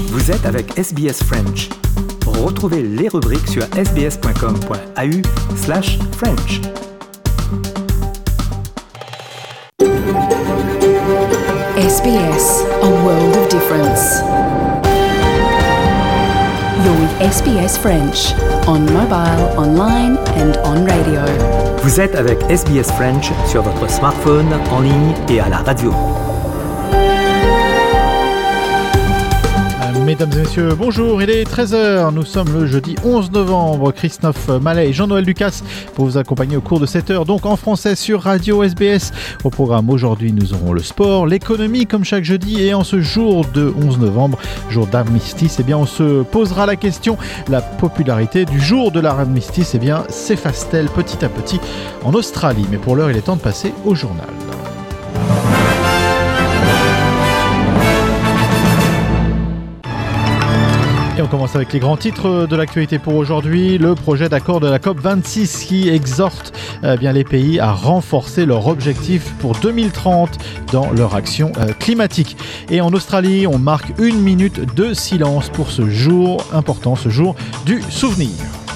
Vous êtes avec SBS French. Retrouvez les rubriques sur sbs.com.au/French. SBS, a world of difference. You're with SBS French, on mobile, online and on radio. Vous êtes avec SBS French sur votre smartphone, en ligne et à la radio. Mesdames et messieurs, bonjour, il est 13h, nous sommes le jeudi 11 novembre, Christophe Mallet et Jean-Noël Ducasse pour vous accompagner au cours de cette heure, donc en français sur Radio SBS. Au programme aujourd'hui, nous aurons le sport, l'économie comme chaque jeudi, et en ce jour de 11 novembre, jour d'armistice, eh bien on se posera la question, la popularité du jour de l'armistice, eh bien s'efface-t-elle petit à petit en Australie? Mais pour l'heure, il est temps de passer au journal. Et on commence avec les grands titres de l'actualité pour aujourd'hui. Le projet d'accord de la COP26 qui exhorte bien les pays à renforcer leurs objectifs pour 2030 dans leur action climatique. Et en Australie, on marque 1 minute de silence pour ce jour important, ce jour du souvenir.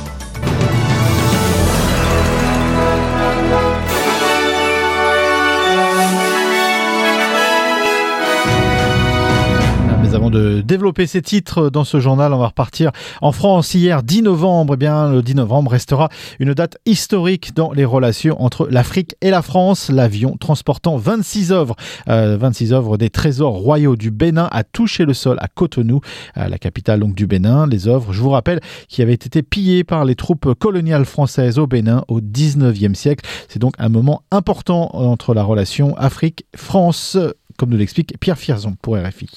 Avant de développer ces titres dans ce journal, on va repartir en France. Hier, 10 novembre, eh bien, le 10 novembre restera une date historique dans les relations entre l'Afrique et la France. L'avion transportant 26 œuvres des trésors royaux du Bénin a touché le sol à Cotonou, la capitale donc du Bénin. Les œuvres, je vous rappelle, qui avaient été pillées par les troupes coloniales françaises au Bénin au 19e siècle. C'est donc un moment important entre la relation Afrique-France, comme nous l'explique Pierre Fierzon pour RFI.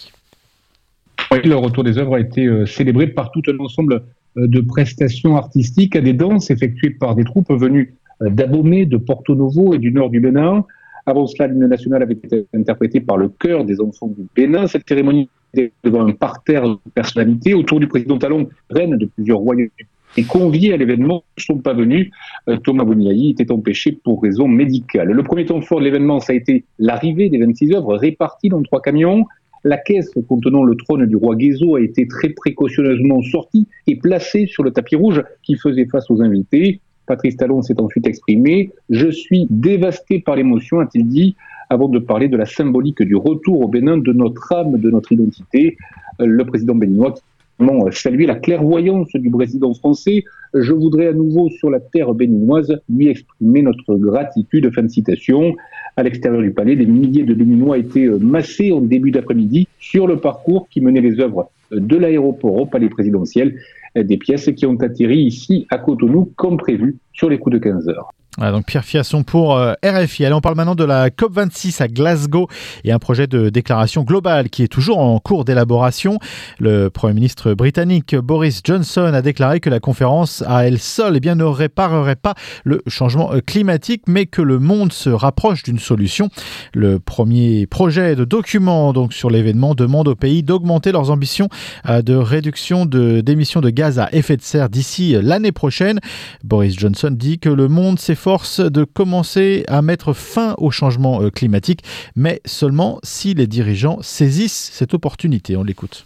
Oui, le retour des œuvres a été célébré par tout un ensemble de prestations artistiques à des danses effectuées par des troupes venues d'Abomey, de Porto Novo et du nord du Bénin. Avant cela, l'hymne national avait été interprété par le chœur des enfants du Bénin. Cette cérémonie était devant un parterre de personnalités. Autour du président Talon, reine de plusieurs royaumes et conviés à l'événement ne sont pas venus. Thomas Boniaï était empêché pour raison médicale. Le premier temps fort de l'événement, ça a été l'arrivée des 26 œuvres réparties dans 3 camions. La caisse contenant le trône du roi Guézo a été très précautionneusement sortie et placée sur le tapis rouge qui faisait face aux invités. Patrice Talon s'est ensuite exprimé. « Je suis dévasté par l'émotion », a-t-il dit, avant de parler de la symbolique du retour au Bénin de notre âme, de notre identité. Le président béninois a salué la clairvoyance du président français. « Je voudrais à nouveau sur la terre béninoise lui exprimer notre gratitude ». Fin de citation. À l'extérieur du palais, des milliers de Béninois étaient massés en début d'après-midi sur le parcours qui menait les œuvres de l'aéroport au palais présidentiel. Des pièces qui ont atterri ici à Cotonou comme prévu sur les coups de 15 heures. Voilà, donc Pierre Fiasson pour RFI. Allez, on parle maintenant de la COP26 à Glasgow et un projet de déclaration globale qui est toujours en cours d'élaboration. Le Premier ministre britannique Boris Johnson a déclaré que la conférence à elle seule ne réparerait pas le changement climatique, mais que le monde se rapproche d'une solution. Le premier projet de document donc, sur l'événement demande aux pays d'augmenter leurs ambitions de réduction d'émissions de gaz à effet de serre d'ici l'année prochaine. Boris Johnson dit que le monde s'efforce de commencer à mettre fin au changement climatique, mais seulement si les dirigeants saisissent cette opportunité. On l'écoute.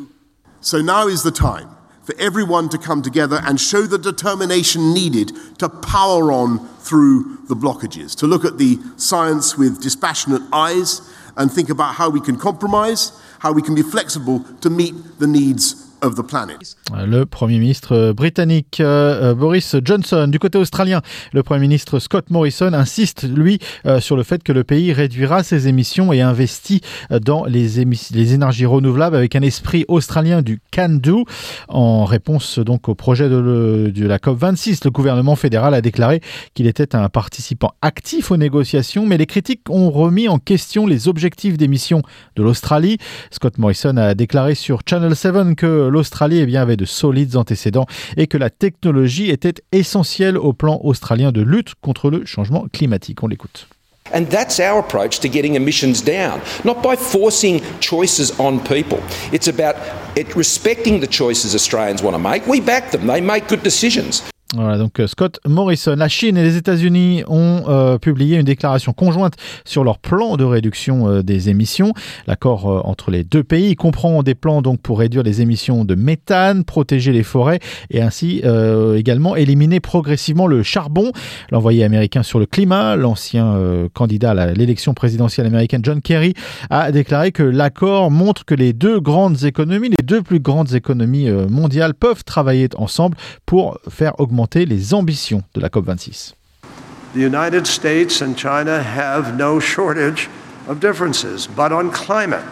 So now is the time for everyone to come together and show the determination needed to power on through the blockages, to look at the science with dispassionate eyes and think about how we can compromise, how we can be flexible to meet the needs of the planet. Le Premier ministre britannique Boris Johnson. Du côté australien, le Premier ministre Scott Morrison insiste, lui, sur le fait que le pays réduira ses émissions et investit dans les énergies renouvelables avec un esprit australien du can-do. En réponse donc au projet de la COP26, le gouvernement fédéral a déclaré qu'il était un participant actif aux négociations, mais les critiques ont remis en question les objectifs d'émissions de l'Australie. Scott Morrison a déclaré sur Channel 7 que l'Australie avait de solides antécédents et que la technologie était essentielle au plan australien de lutte contre le changement climatique. On l'écoute. And that's our approach to getting emissions down, not by forcing choices on people. It's about respecting the choices Australians want to make. We back them. They make good decisions. Voilà, donc Scott Morrison. La Chine et les États-Unis ont publié une déclaration conjointe sur leur plan de réduction des émissions. L'accord entre les deux pays comprend des plans donc pour réduire les émissions de méthane, protéger les forêts et ainsi également éliminer progressivement le charbon. L'envoyé américain sur le climat, l'ancien candidat à l'élection présidentielle américaine John Kerry, a déclaré que l'accord montre que les deux plus grandes économies mondiales peuvent travailler ensemble pour faire augmenter les ambitions de la COP26. The United States and China have no shortage of differences, but on climate,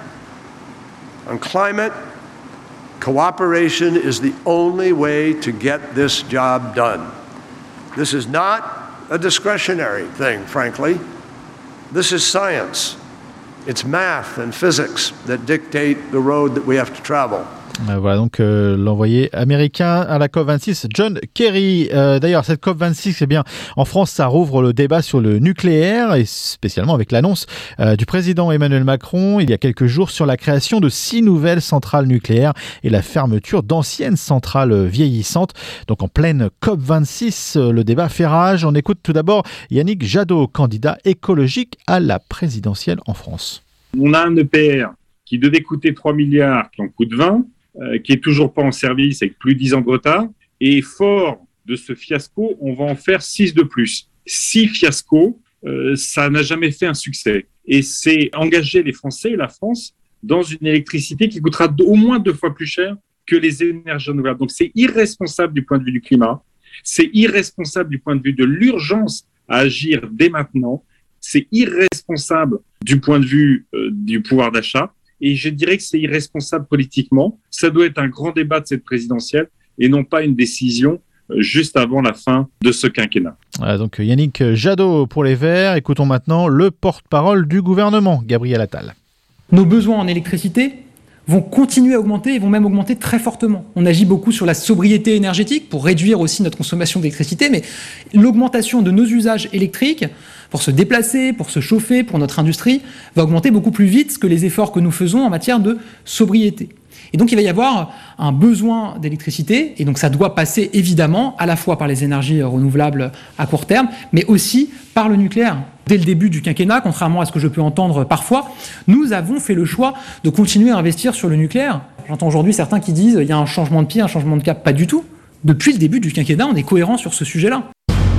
cooperation is the only way to get this job done. This is not a discretionary thing, frankly. This is science. It's math and physics that dictate the road that we have to travel. Voilà donc l'envoyé américain à la COP26, John Kerry. D'ailleurs, cette COP26, en France, ça rouvre le débat sur le nucléaire et spécialement avec l'annonce du président Emmanuel Macron il y a quelques jours sur la création de 6 nouvelles centrales nucléaires et la fermeture d'anciennes centrales vieillissantes. Donc en pleine COP26, le débat fait rage. On écoute tout d'abord Yannick Jadot, candidat écologique à la présidentielle en France. On a un EPR qui devait coûter 3 milliards, qui en coûte 20. Qui est toujours pas en service avec plus de 10 ans de retard. Et fort de ce fiasco, on va en faire 6 de plus. 6 fiascos, ça n'a jamais fait un succès. Et c'est engager les Français et la France dans une électricité qui coûtera au moins 2 fois plus cher que les énergies renouvelables. Donc c'est irresponsable du point de vue du climat, c'est irresponsable du point de vue de l'urgence à agir dès maintenant, c'est irresponsable du point de vue du pouvoir d'achat. Et je dirais que c'est irresponsable politiquement. Ça doit être un grand débat de cette présidentielle et non pas une décision juste avant la fin de ce quinquennat. Voilà, donc Yannick Jadot pour les Verts. Écoutons maintenant le porte-parole du gouvernement, Gabriel Attal. Nos besoins en électricité vont continuer à augmenter et vont même augmenter très fortement. On agit beaucoup sur la sobriété énergétique pour réduire aussi notre consommation d'électricité, mais l'augmentation de nos usages électriques pour se déplacer, pour se chauffer, pour notre industrie, va augmenter beaucoup plus vite que les efforts que nous faisons en matière de sobriété. Et donc il va y avoir un besoin d'électricité, et donc ça doit passer évidemment à la fois par les énergies renouvelables à court terme, mais aussi par le nucléaire. Dès le début du quinquennat, contrairement à ce que je peux entendre parfois, nous avons fait le choix de continuer à investir sur le nucléaire. J'entends aujourd'hui certains qui disent il y a un changement de pied, un changement de cap. Pas du tout. Depuis le début du quinquennat, on est cohérent sur ce sujet-là.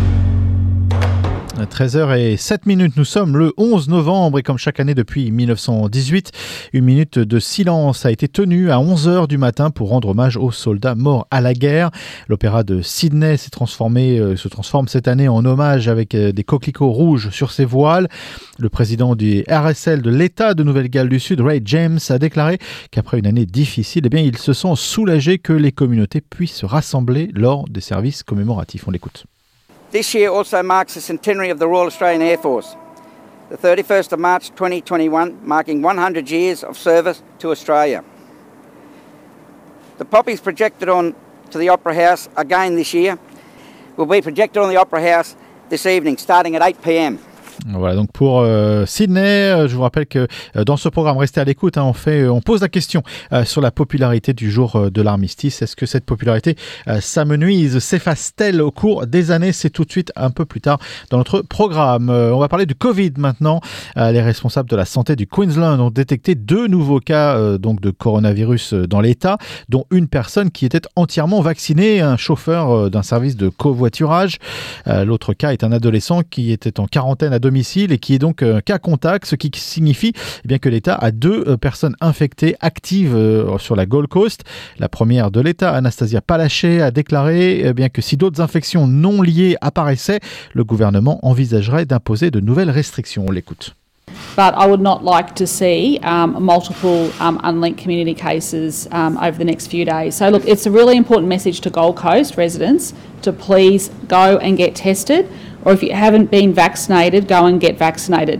13h07, nous sommes le 11 novembre et comme chaque année depuis 1918, une minute de silence a été tenue à 11h du matin pour rendre hommage aux soldats morts à la guerre. L'opéra de Sydney se transforme cette année en hommage avec des coquelicots rouges sur ses voiles. Le président du RSL de l'État de Nouvelle-Galles du Sud, Ray James, a déclaré qu'après une année difficile, il se sent soulagé que les communautés puissent se rassembler lors des services commémoratifs. On l'écoute. This year also marks the centenary of the Royal Australian Air Force, the 31st of March 2021, marking 100 years of service to Australia. The poppies projected on to the Opera House again this year will be projected on the Opera House this evening, starting at 8 p.m. Voilà, donc pour Sydney, je vous rappelle que dans ce programme, restez à l'écoute, on pose la question sur la popularité du jour de l'armistice. Est-ce que cette popularité s'amenuise, s'efface-t-elle au cours des années? C'est tout de suite un peu plus tard dans notre programme. On va parler du Covid maintenant. Les responsables de la santé du Queensland ont détecté 2 nouveaux cas donc de coronavirus dans l'État, dont une personne qui était entièrement vaccinée, un chauffeur d'un service de covoiturage. L'autre cas est un adolescent qui était en quarantaine à domicile et qui est donc cas contact, ce qui signifie que l'État a 2 personnes infectées actives sur la Gold Coast. La première de l'État, Anastasia Palaszczuk, a déclaré que si d'autres infections non liées apparaissaient, le gouvernement envisagerait d'imposer de nouvelles restrictions. On l'écoute. But I would not like to see multiple unlinked community cases over the next few days. So look, it's a really important message to Gold Coast residents to please go and get tested, or if you haven't been vaccinated, go and get vaccinated.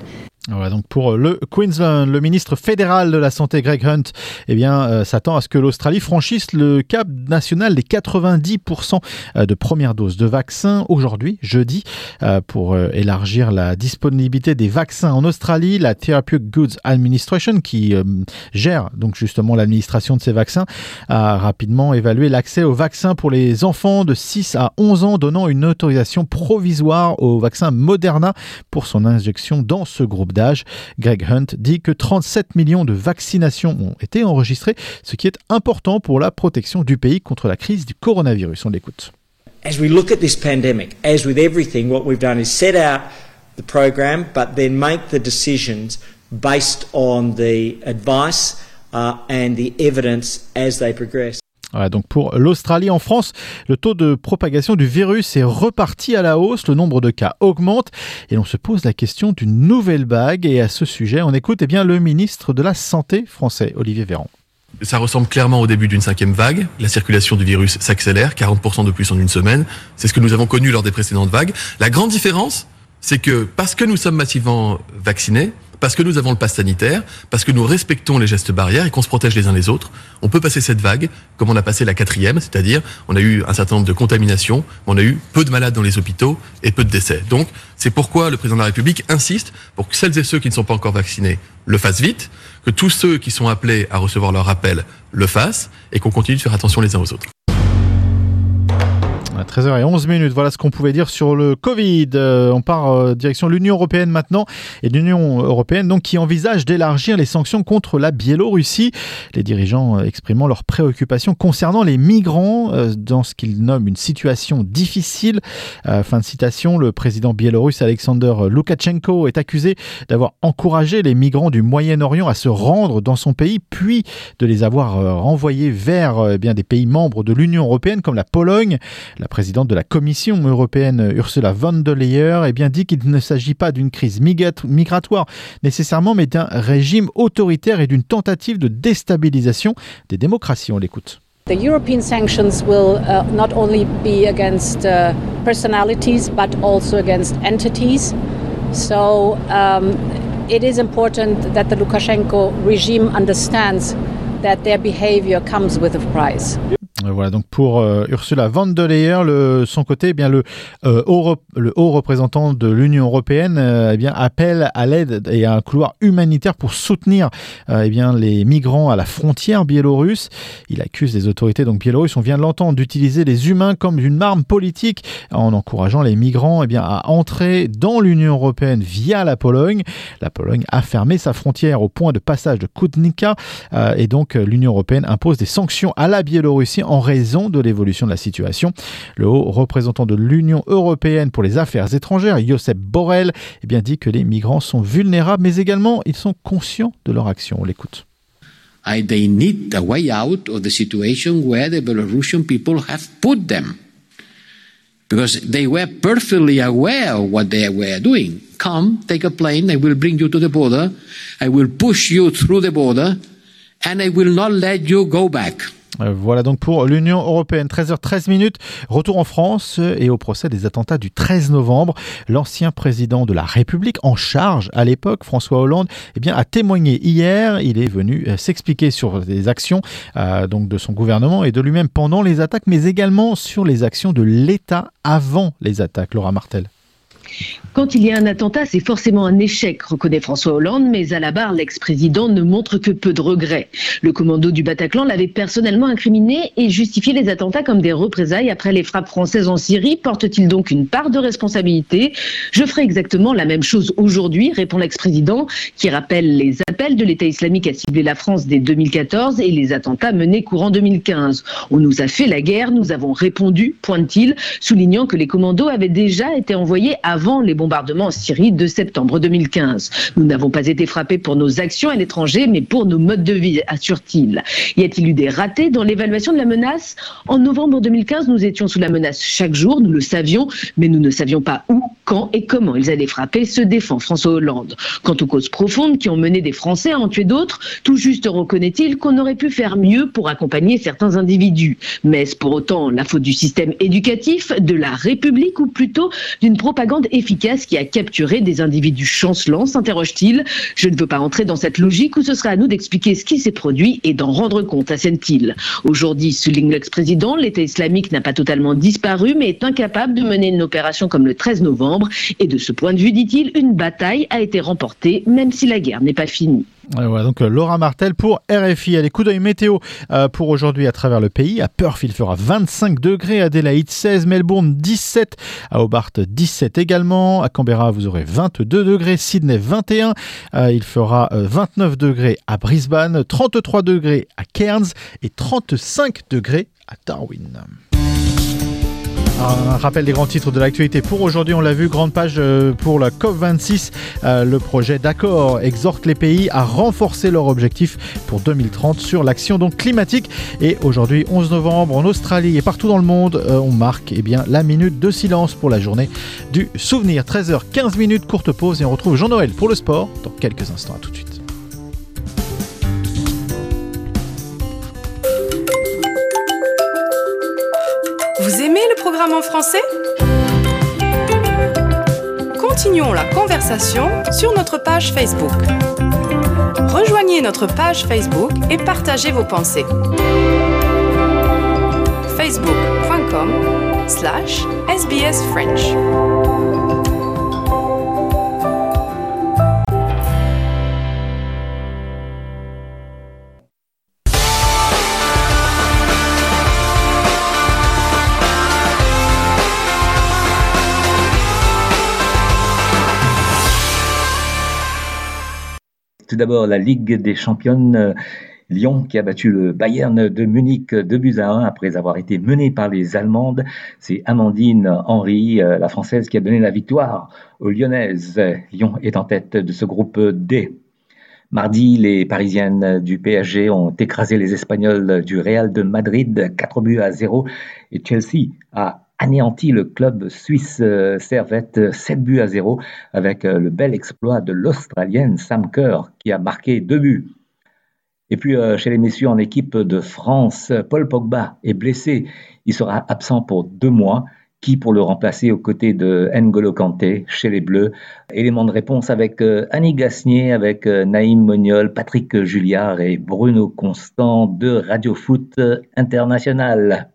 Voilà, donc pour le Queensland, le ministre fédéral de la Santé Greg Hunt s'attend à ce que l'Australie franchisse le cap national des 90% de premières doses de vaccins aujourd'hui, jeudi, pour élargir la disponibilité des vaccins en Australie. La Therapeutic Goods Administration, qui gère donc justement l'administration de ces vaccins, a rapidement évalué l'accès aux vaccins pour les enfants de 6 à 11 ans, donnant une autorisation provisoire au vaccin Moderna pour son injection dans ce groupe d'âge. Greg Hunt dit que 37 millions de vaccinations ont été enregistrées, ce qui est important pour la protection du pays contre la crise du coronavirus. On l'écoute. As we look at this pandemic, as with everything, what we've done is set out the program, but then make the decisions based on the advice and the evidence as they progress. Voilà, donc pour l'Australie, en France, le taux de propagation du virus est reparti à la hausse, le nombre de cas augmente et l'on se pose la question d'une nouvelle vague. Et à ce sujet, on écoute le ministre de la Santé français, Olivier Véran. Ça ressemble clairement au début d'une 5e vague. La circulation du virus s'accélère, 40% de plus en une semaine. C'est ce que nous avons connu lors des précédentes vagues. La grande différence, c'est que parce que nous sommes massivement vaccinés, parce que nous avons le pass sanitaire, parce que nous respectons les gestes barrières et qu'on se protège les uns les autres, on peut passer cette vague comme on a passé la 4e, c'est-à-dire on a eu un certain nombre de contaminations, on a eu peu de malades dans les hôpitaux et peu de décès. Donc c'est pourquoi le président de la République insiste pour que celles et ceux qui ne sont pas encore vaccinés le fassent vite, que tous ceux qui sont appelés à recevoir leur rappel le fassent et qu'on continue de faire attention les uns aux autres. À 13h11, voilà ce qu'on pouvait dire sur le Covid. On part direction l'Union européenne maintenant, et l'Union européenne donc qui envisage d'élargir les sanctions contre la Biélorussie. Les dirigeants exprimant leurs préoccupations concernant les migrants dans ce qu'ils nomment une situation difficile. Fin de citation. Le président biélorusse Alexander Loukachenko est accusé d'avoir encouragé les migrants du Moyen-Orient à se rendre dans son pays, puis de les avoir renvoyés vers des pays membres de l'Union européenne comme la Pologne. La présidente de la Commission européenne, Ursula von der Leyen, dit qu'il ne s'agit pas d'une crise migratoire nécessairement, mais d'un régime autoritaire et d'une tentative de déstabilisation des démocraties. On l'écoute. The European sanctions will not only be against personalities, but also against entities. So it is important that the Lukashenko regime understands that their behavior comes with a price. Voilà donc pour Ursula von der Leyen, son côté, le haut représentant de l'Union européenne appelle à l'aide et à un couloir humanitaire pour soutenir les migrants à la frontière biélorusse. Il accuse les autorités biélorusses, on vient de l'entendre, d'utiliser les humains comme une arme politique en encourageant les migrants à entrer dans l'Union européenne via la Pologne. La Pologne a fermé sa frontière au point de passage de Kutnica et donc l'Union européenne impose des sanctions à la Biélorussie en raison de l'évolution de la situation. Le haut représentant de l'Union européenne pour les affaires étrangères, Josep Borrell, dit que les migrants sont vulnérables, mais également ils sont conscients de leur action. On l'écoute. They need a way out of the situation where the Belarusian people have put them. Because they were perfectly aware of what they were doing. Come, take a plane, I will bring you to the border, I will push you through the border, and I will not let you go back. Voilà donc pour l'Union européenne. 13h13, retour en France et au procès des attentats du 13 novembre. L'ancien président de la République en charge à l'époque, François Hollande, a témoigné hier. Il est venu s'expliquer sur les actions donc de son gouvernement et de lui-même pendant les attaques, mais également sur les actions de l'État avant les attaques. Laura Martel. Quand il y a un attentat, c'est forcément un échec, reconnaît François Hollande, mais à la barre, l'ex-président ne montre que peu de regrets. Le commando du Bataclan l'avait personnellement incriminé et justifié les attentats comme des représailles après les frappes françaises en Syrie. Porte-t-il donc une part de responsabilité ? Je ferai exactement la même chose aujourd'hui, répond l'ex-président, qui rappelle les appels de l'État islamique à cibler la France dès 2014 et les attentats menés courant 2015. On nous a fait la guerre, nous avons répondu, pointe-t-il, soulignant que les commandos avaient déjà été envoyés avant les bombardements en Syrie de septembre 2015. Nous n'avons pas été frappés pour nos actions à l'étranger, mais pour nos modes de vie, assure-t-il. Y a-t-il eu des ratés dans l'évaluation de la menace ? En novembre 2015, nous étions sous la menace chaque jour, nous le savions, mais nous ne savions pas où, quand et comment ils allaient frapper, se défend François Hollande. Quant aux causes profondes qui ont mené des Français à en tuer d'autres, tout juste reconnaît-il qu'on aurait pu faire mieux pour accompagner certains individus. Mais est-ce pour autant la faute du système éducatif, de la République ou plutôt d'une propagande efficace qui a capturé des individus chancelants, s'interroge-t-il. Je ne veux pas entrer dans cette logique où ce sera à nous d'expliquer ce qui s'est produit et d'en rendre compte, assène-t-il. Aujourd'hui, souligne l'ex-président, l'État islamique n'a pas totalement disparu mais est incapable de mener une opération comme le 13 novembre. Et de ce point de vue, dit-il, une bataille a été remportée même si la guerre n'est pas finie. Voilà, donc Laura Martel pour RFI. Allez, coup d'œil météo pour aujourd'hui à travers le pays. À Perth, il fera 25 degrés, Adélaïde 16, Melbourne 17, à Hobart 17 également, à Canberra vous aurez 22 degrés, Sydney 21, il fera 29 degrés à Brisbane, 33 degrés à Cairns et 35 degrés à Darwin. Un rappel des grands titres de l'actualité pour aujourd'hui, on l'a vu, grande page pour la COP26. Le projet d'accord exhorte les pays à renforcer leurs objectifs pour 2030 sur l'action donc climatique. Et aujourd'hui, 11 novembre, en Australie et partout dans le monde, on marque la minute de silence pour la journée du souvenir. 13h15, courte pause et on retrouve Jean-Noël pour le sport dans quelques instants. À tout de suite. Vous aimez le programme en français ? Continuons la conversation sur notre page Facebook. Rejoignez notre page Facebook et partagez vos pensées. facebook.com/SBS French. Tout d'abord, la Ligue des championnes, Lyon qui a battu le Bayern de Munich 2-1 après avoir été menée par les Allemandes. C'est Amandine Henry, la Française, qui a donné la victoire aux Lyonnaises. Lyon est en tête de ce groupe D. Mardi, les Parisiennes du PSG ont écrasé les Espagnols du Real de Madrid 4-0 et Chelsea a anéanti le club suisse Servette 7-0 avec le bel exploit de l'Australienne Sam Kerr qui a marqué 2 buts. Et puis chez les messieurs en équipe de France, Paul Pogba est blessé. Il sera absent pour 2 mois. Qui pour le remplacer aux côtés de N'Golo Kanté chez les Bleus? Élément de réponse avec Annie Gasnier, avec Naïm Moniol, Patrick Julliard et Bruno Constant de Radio Foot International.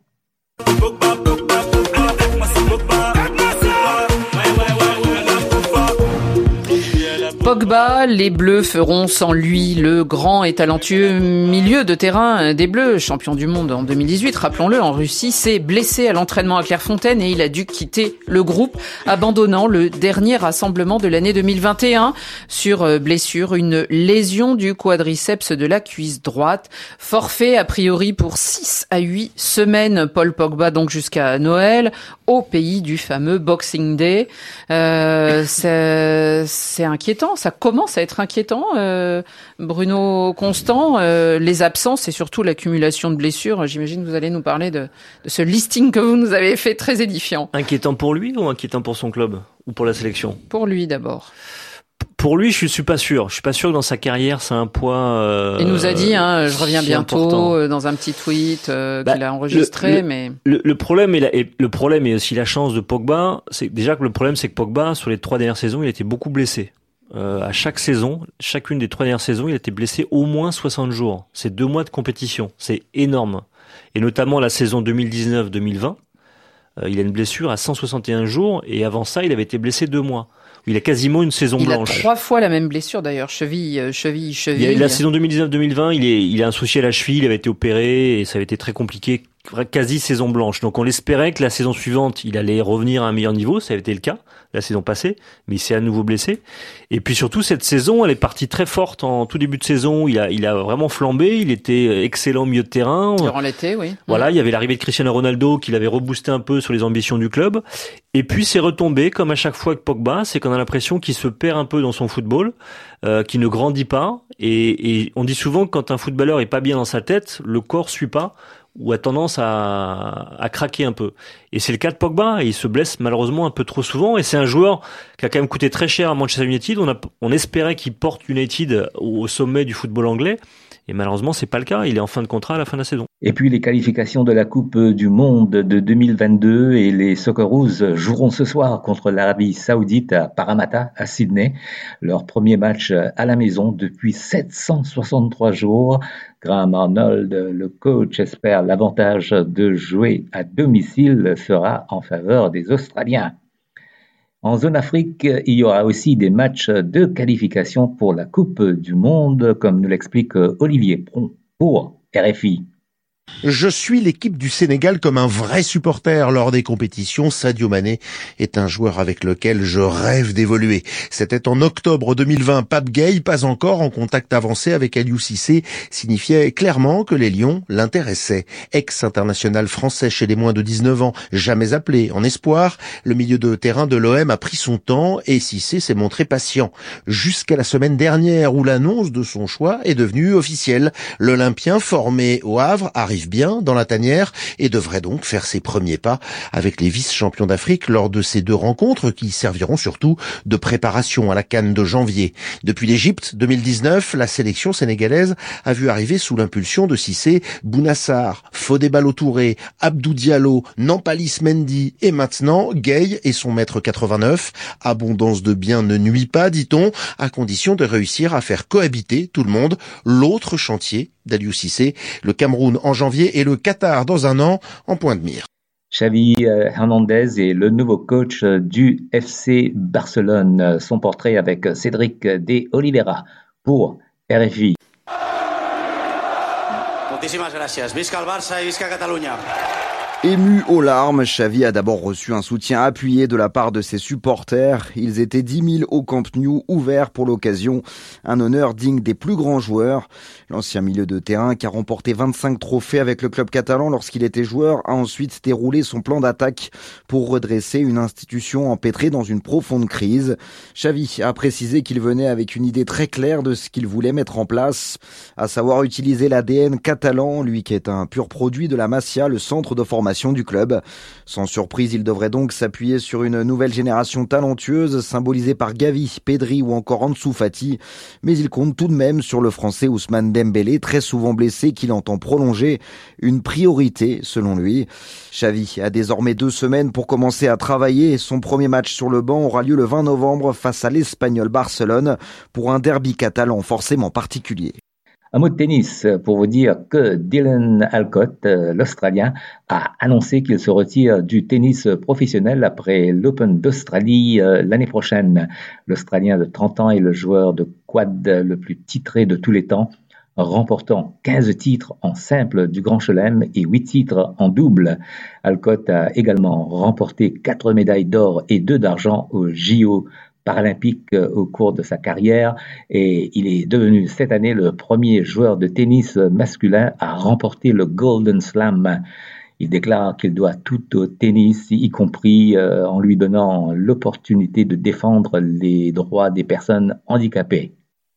Pogba, les Bleus feront sans lui. Le grand et talentueux milieu de terrain des Bleus, champion du monde en 2018, rappelons-le, en Russie, s'est blessé à l'entraînement à Clairefontaine et il a dû quitter le groupe, abandonnant le dernier rassemblement de l'année 2021 sur blessure, une lésion du quadriceps de la cuisse droite. Forfait a priori pour 6 à 8 semaines. Paul Pogba donc jusqu'à Noël, au pays du fameux Boxing Day. C'est inquiétant. Ça commence à être inquiétant, Bruno Constant, les absences et surtout l'accumulation de blessures. J'imagine que vous allez nous parler de ce listing que vous nous avez fait très édifiant. Inquiétant pour lui ou inquiétant pour son club ou pour la sélection? Pour lui d'abord. Pour lui, je suis pas sûr. Je suis pas sûr que dans sa carrière, c'est un poids. Il nous a dit, je reviens bientôt, dans un petit tweet qu'il a enregistré, mais le problème et aussi la chance de Pogba, c'est déjà que le problème, c'est que Pogba, sur les 3 dernières saisons, il était beaucoup blessé. À chaque saison, chacune des 3 dernières saisons, il a été blessé au moins 60 jours. C'est 2 mois de compétition. C'est énorme. Et notamment la saison 2019-2020, il a une blessure à 161 jours et avant ça, il avait été blessé 2 mois. Il a quasiment une saison blanche. Il a 3 fois la même blessure d'ailleurs, cheville. La saison 2019-2020, il a un souci à la cheville, il avait été opéré et ça avait été très compliqué, quasi saison blanche. Donc on espérait que la saison suivante, il allait revenir à un meilleur niveau, ça avait été le cas la saison passée, mais il s'est à nouveau blessé. Et puis surtout cette saison, elle est partie très forte en tout début de saison, il a vraiment flambé, il était excellent au milieu de terrain. Durant l'été, oui. Voilà, il y avait l'arrivée de Cristiano Ronaldo qui l'avait reboosté un peu sur les ambitions du club. Et puis c'est retombé, comme à chaque fois avec Pogba, c'est qu'on a l'impression qu'il se perd un peu dans son football, qu'il ne grandit pas. Et on dit souvent que quand un footballeur est pas bien dans sa tête, le corps suit pas ou a tendance à craquer un peu. Et c'est le cas de Pogba, et il se blesse malheureusement un peu trop souvent, et c'est un joueur qui a quand même coûté très cher à Manchester United. On espérait qu'il porte United au sommet du football anglais, et malheureusement c'est pas le cas, il est en fin de contrat à la fin de la saison. Et puis les qualifications de la Coupe du Monde de 2022 et les Socceroos joueront ce soir contre l'Arabie Saoudite à Parramatta, à Sydney. Leur premier match à la maison depuis 763 jours. Graham Arnold, le coach, espère l'avantage de jouer à domicile sera en faveur des Australiens. En zone Afrique, il y aura aussi des matchs de qualification pour la Coupe du Monde, comme nous l'explique Olivier Pron pour RFI. Je suis l'équipe du Sénégal comme un vrai supporter lors des compétitions. Sadio Mané est un joueur avec lequel je rêve d'évoluer. C'était en octobre 2020. Pape Gueye, pas encore en contact avancé avec Aliou Cissé, signifiait clairement que les Lions l'intéressaient. Ex-international français chez les moins de 19 ans, jamais appelé en espoir, le milieu de terrain de l'OM a pris son temps et Cissé s'est montré patient. Jusqu'à la semaine dernière où l'annonce de son choix est devenue officielle. L'Olympien formé au Havre arrive bien dans la tanière et devrait donc faire ses premiers pas avec les vice-champions d'Afrique lors de ces deux rencontres qui serviront surtout de préparation à la CAN de janvier. Depuis l'Égypte 2019, la sélection sénégalaise a vu arriver sous l'impulsion de Cissé Bounassar, Fodé Ballo-Touré, Abdou Diallo, Nampalys Mendy et maintenant Gueye et son maître 89. Abondance de biens ne nuit pas, dit-on, à condition de réussir à faire cohabiter tout le monde. L'autre chantier d'Aliou Cissé, le Cameroun en janvier et le Qatar dans un an en point de mire. Xavi Hernandez est le nouveau coach du FC Barcelone. Son portrait avec Cédric de Oliveira pour RFI. Moltíssimes gràcies. Visca el Barça i visca Catalunya. Ému aux larmes, Xavi a d'abord reçu un soutien appuyé de la part de ses supporters. Ils étaient 10 000 au Camp Nou, ouverts pour l'occasion. Un honneur digne des plus grands joueurs. L'ancien milieu de terrain qui a remporté 25 trophées avec le club catalan lorsqu'il était joueur a ensuite déroulé son plan d'attaque pour redresser une institution empêtrée dans une profonde crise. Xavi a précisé qu'il venait avec une idée très claire de ce qu'il voulait mettre en place, à savoir utiliser l'ADN catalan, lui qui est un pur produit de la Masia, le centre de formation du club. Sans surprise, il devrait donc s'appuyer sur une nouvelle génération talentueuse symbolisée par Gavi, Pedri ou encore Ansu Fati, mais il compte tout de même sur le français Ousmane Dembélé, très souvent blessé, qu'il entend prolonger, une priorité selon lui. Xavi a désormais 2 semaines pour commencer à travailler. Son premier match sur le banc aura lieu le 20 novembre face à l'Espagnol Barcelone pour un derby catalan forcément particulier. Un mot de tennis pour vous dire que Dylan Alcott, l'Australien, a annoncé qu'il se retire du tennis professionnel après l'Open d'Australie l'année prochaine. L'Australien de 30 ans est le joueur de quad le plus titré de tous les temps, remportant 15 titres en simple du Grand Chelem et 8 titres en double. Alcott a également remporté 4 médailles d'or et 2 d'argent aux JO paralympique au cours de sa carrière et il est devenu cette année le premier joueur de tennis masculin à remporter le Golden Slam. Il déclare qu'il doit tout au tennis, y compris en lui donnant l'opportunité de défendre les droits des personnes handicapées.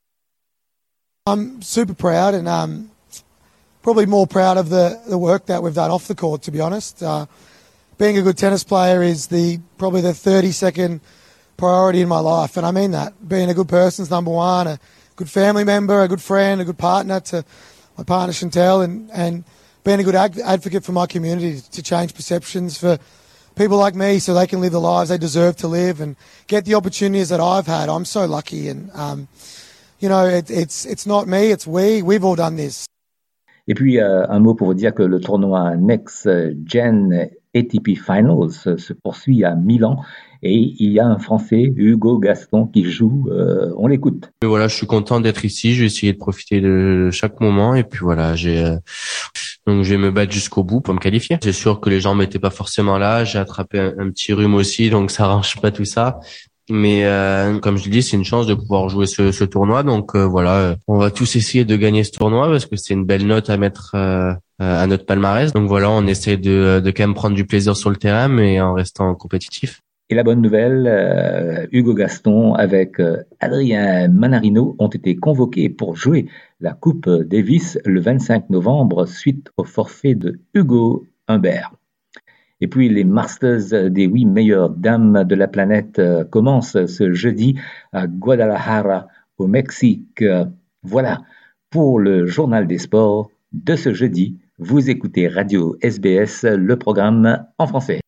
I'm super proud and probably more proud of the work that we've done off the court, to be honest. Being a good tennis player is probably the 32nd priority in my life, and I mean that. Being a good person is number one, a good family member, a good friend, a good partner to my partner Chantel, and being a good advocate for my community to change perceptions for people like me so they can live the lives they deserve to live and get the opportunities that I've had. I'm so lucky, and you know, it's not me, it's we've all done this. Et puis un mot pour vous dire que le tournoi Next Gen ATP Finals se poursuit à Milan et il y a un Français, Hugo Gaston, qui joue. On l'écoute. Et voilà, je suis content d'être ici. Je vais essayer de profiter de chaque moment et puis voilà, donc je vais me battre jusqu'au bout pour me qualifier. C'est sûr que les gens m'étaient pas forcément là. J'ai attrapé un petit rhume aussi, donc ça arrange pas tout ça. Mais comme je le dis, c'est une chance de pouvoir jouer ce tournoi. Donc voilà, on va tous essayer de gagner ce tournoi parce que c'est une belle note à mettre à notre palmarès. Donc voilà, on essaie de quand même prendre du plaisir sur le terrain, mais en restant compétitif. Et la bonne nouvelle, Hugo Gaston avec Adrien Manarino ont été convoqués pour jouer la Coupe Davis le 25 novembre suite au forfait de Hugo Humbert. Et puis les Masters des 8 meilleures dames de la planète commencent ce jeudi à Guadalajara au Mexique. Voilà pour le journal des sports de ce jeudi. Vous écoutez Radio SBS, le programme en français.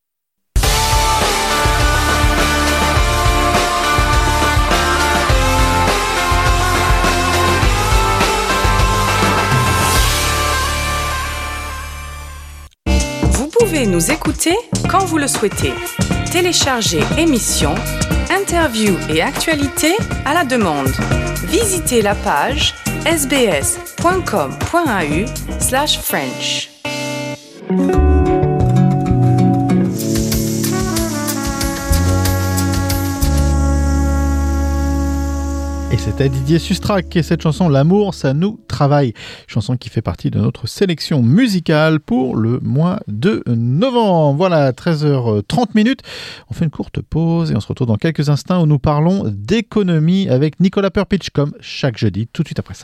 Vous pouvez nous écouter quand vous le souhaitez. Téléchargez émissions, interviews et actualités à la demande. Visitez la page sbs.com.au/French. Et c'était Didier Sustrac et cette chanson L'amour, ça nous travaille. Chanson qui fait partie de notre sélection musicale pour le mois de novembre. Voilà, 13h30. On fait une courte pause et on se retrouve dans quelques instants où nous parlons d'économie avec Nicolas Perpich comme chaque jeudi, tout de suite après ça.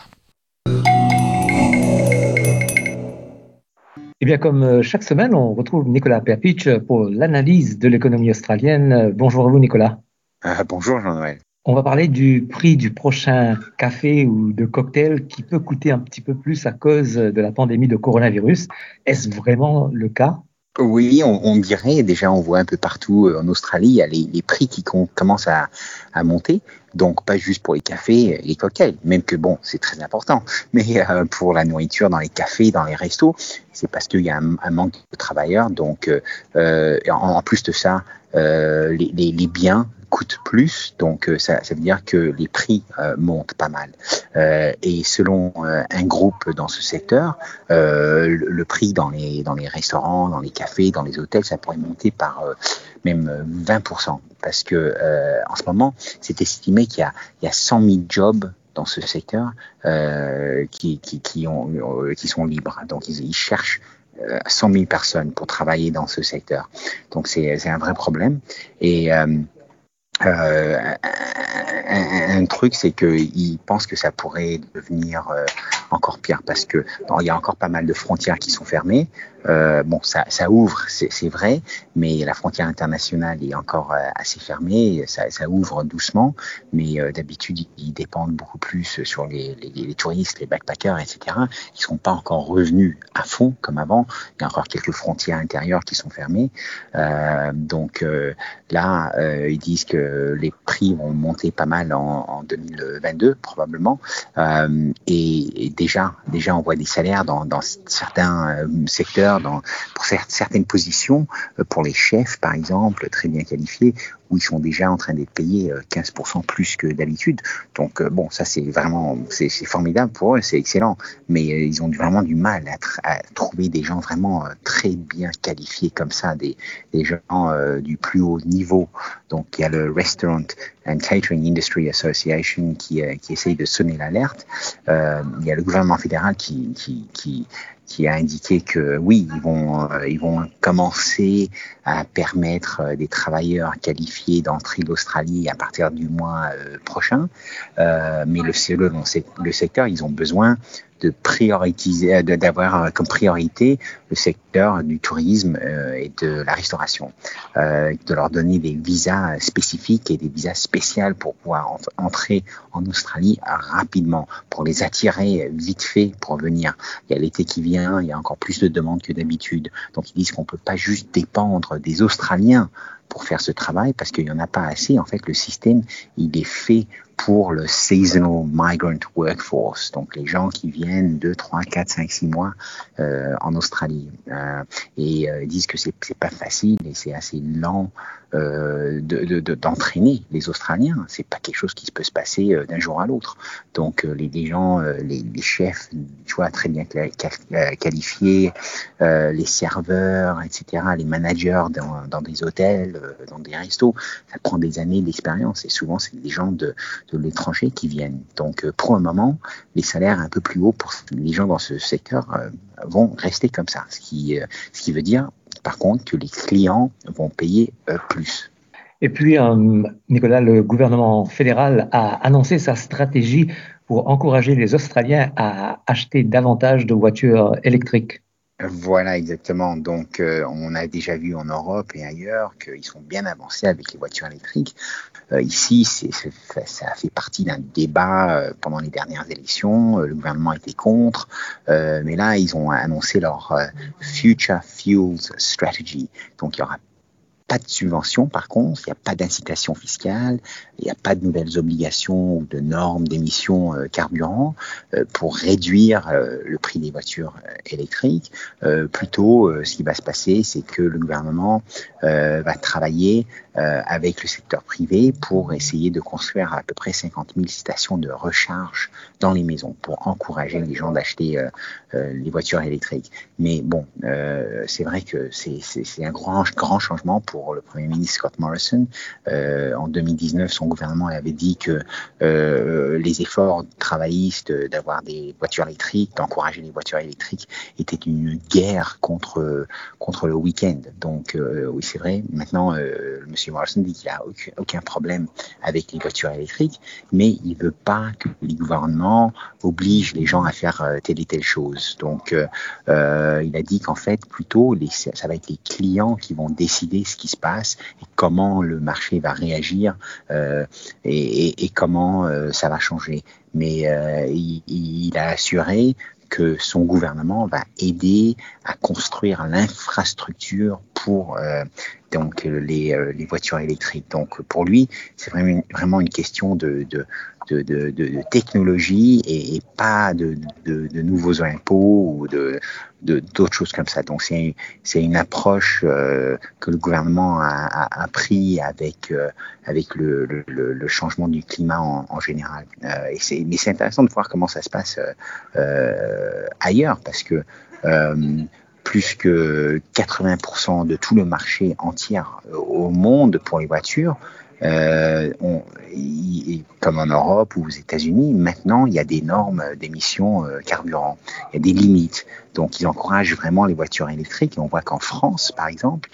Et bien, comme chaque semaine, on retrouve Nicolas Perpich pour l'analyse de l'économie australienne. Bonjour à vous, Nicolas. Bonjour, Jean-Noël. On va parler du prix du prochain café ou de cocktail qui peut coûter un petit peu plus à cause de la pandémie de coronavirus. Est-ce vraiment le cas ? Oui, on dirait, déjà on voit un peu partout en Australie, il y a les prix qui commencent à monter, donc pas juste pour les cafés et les cocktails, même que bon, c'est très important, mais pour la nourriture dans les cafés, dans les restos, c'est parce qu'il y a un manque de travailleurs, donc en plus de ça, les biens coûtent plus, donc ça veut dire que les prix montent pas mal. Et selon un groupe dans ce secteur, le prix dans les restaurants, dans les cafés, dans les hôtels, ça pourrait monter par même 20%, parce que en ce moment, c'est estimé qu'il y a 100 000 jobs dans ce secteur qui sont libres. Donc ils cherchent 100 000 personnes pour travailler dans ce secteur. Donc c'est un vrai problème. Et un truc, c'est qu'ils pensent que ça pourrait devenir encore pire parce que il y a encore pas mal de frontières qui sont fermées. Bon, ça ouvre, c'est vrai, mais la frontière internationale est encore assez fermée. Ça ouvre doucement, mais d'habitude, ils dépendent beaucoup plus sur les touristes, les backpackers, etc. Ils sont pas encore revenus à fond comme avant. Il y a encore quelques frontières intérieures qui sont fermées. Donc là, ils disent que les prix vont monter pas mal en 2022 probablement. Et déjà, on voit des salaires dans certains secteurs. Pour certaines positions, pour les chefs par exemple, très bien qualifiés, où ils sont déjà en train d'être payés 15% plus que d'habitude. Donc bon, ça c'est vraiment, c'est formidable pour eux, c'est excellent, mais ils ont vraiment du mal à trouver des gens vraiment très bien qualifiés comme ça, des gens du plus haut niveau. Donc il y a le Restaurant and Catering Industry Association qui essaye de sonner l'alerte. Il y a le gouvernement fédéral qui a indiqué que oui, ils vont commencer à permettre des travailleurs qualifiés d'entrer l'Australie à partir du mois prochain. Mais le secteur, ils ont besoin de prioriser, d'avoir comme priorité le secteur du tourisme et de la restauration, de leur donner des visas spécifiques et des visas spéciaux pour pouvoir entrer en Australie rapidement, pour les attirer vite fait pour venir. Il y a l'été qui vient, il y a encore plus de demandes que d'habitude. Donc ils disent qu'on peut pas juste dépendre des Australiens pour faire ce travail parce qu'il y en a pas assez. En fait, le système, il est fait pour le seasonal migrant workforce, donc les gens qui viennent 2, 3, 4, 5, 6 mois en Australie. Et ils disent que c'est pas facile et c'est assez lent d'entraîner les Australiens. C'est pas quelque chose qui peut se passer d'un jour à l'autre. Donc les gens, les chefs, tu vois, très bien qualifiés, les serveurs, etc., les managers dans des hôtels, dans des restos, ça prend des années d'expérience et souvent c'est des gens de l'étranger qui viennent. Donc pour un moment, les salaires un peu plus hauts pour les gens dans ce secteur vont rester comme ça. Ce qui veut dire par contre que les clients vont payer plus. Et puis, Nicolas, le gouvernement fédéral a annoncé sa stratégie pour encourager les Australiens à acheter davantage de voitures électriques. Voilà, exactement. Donc, on a déjà vu en Europe et ailleurs qu'ils sont bien avancés avec les voitures électriques. Ici, ça a fait partie d'un débat pendant les dernières élections. Le gouvernement était contre, mais là, ils ont annoncé leur Future Fuels Strategy. Donc, il y aura pas de subvention, par contre, il n'y a pas d'incitation fiscale, il n'y a pas de nouvelles obligations ou de normes d'émissions carburant pour réduire le prix des voitures électriques. Plutôt, ce qui va se passer, c'est que le gouvernement va travailler avec le secteur privé pour essayer de construire à peu près 50 000 stations de recharge dans les maisons pour encourager les gens d'acheter les voitures électriques. Mais bon, c'est vrai que c'est un grand changement pour le Premier ministre Scott Morrison. En 2019, son gouvernement avait dit que les efforts travaillistes d'avoir des voitures électriques, d'encourager les voitures électriques, étaient une guerre contre le week-end. Donc oui, c'est vrai. Maintenant, M. Morrison dit qu'il n'y a aucun problème avec les voitures électriques, mais il ne veut pas que les gouvernements obligent les gens à faire telle et telle chose. Donc, il a dit qu'en fait, plutôt, ça va être les clients qui vont décider ce qui se passe et comment le marché va réagir et comment ça va changer. Mais il a assuré que son gouvernement va aider à construire l'infrastructure pour donc les voitures électriques. Donc pour lui, c'est vraiment une question de technologie et pas de nouveaux impôts ou d'autres choses comme ça. Donc c'est une approche que le gouvernement a pris avec le changement du climat en général. Mais c'est intéressant de voir comment ça se passe ailleurs, parce que plus que 80% de tout le marché entier au monde pour les voitures, comme en Europe ou aux États-Unis, maintenant il y a des normes d'émissions carburant, il y a des limites. Donc ils encouragent vraiment les voitures électriques, et on voit qu'en France, par exemple,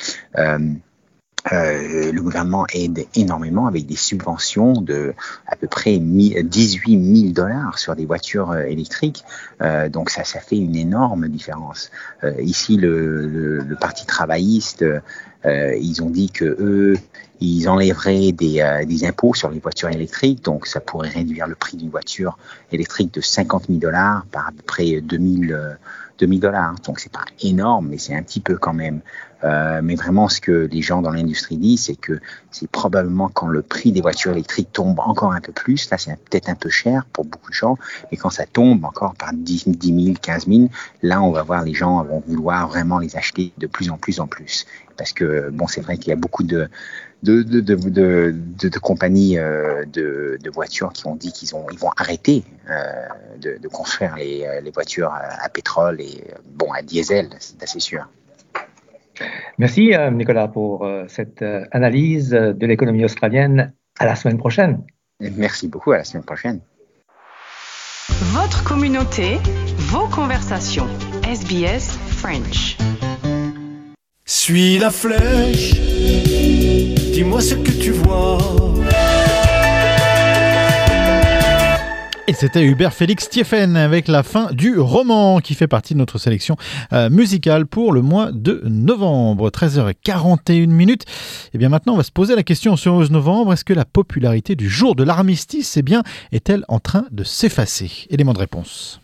le gouvernement aide énormément avec des subventions de à peu près $18 000 sur des voitures électriques. Donc ça fait une énorme différence. Ici, le Parti travailliste, ils ont dit que eux, ils enlèveraient des impôts sur les voitures électriques, donc ça pourrait réduire le prix d'une voiture électrique de $50 000 par à peu près $2 000. Donc c'est pas énorme, mais c'est un petit peu quand même. Mais vraiment, ce que les gens dans l'industrie disent, c'est que c'est probablement quand le prix des voitures électriques tombe encore un peu plus, là c'est peut-être un peu cher pour beaucoup de gens, mais quand ça tombe encore par 10 000, 15 000, là on va voir les gens vont vouloir vraiment les acheter de plus en plus. Parce que bon, c'est vrai qu'il y a beaucoup de compagnies de voitures qui ont dit ils vont arrêter de construire les voitures à pétrole et bon à diesel, c'est assez sûr. Merci Nicolas pour cette analyse de l'économie australienne. À la semaine prochaine. Merci beaucoup, à la semaine prochaine. Votre communauté, vos conversations. SBS French. Suis la flèche, dis-moi ce que tu vois. Et c'était Hubert Félix Thieffen avec la fin du roman qui fait partie de notre sélection musicale pour le mois de novembre. 13h41. Et bien maintenant, on va se poser la question ce 11 novembre. Est-ce que la popularité du jour de l'armistice est-elle en train de s'effacer? Élément de réponse.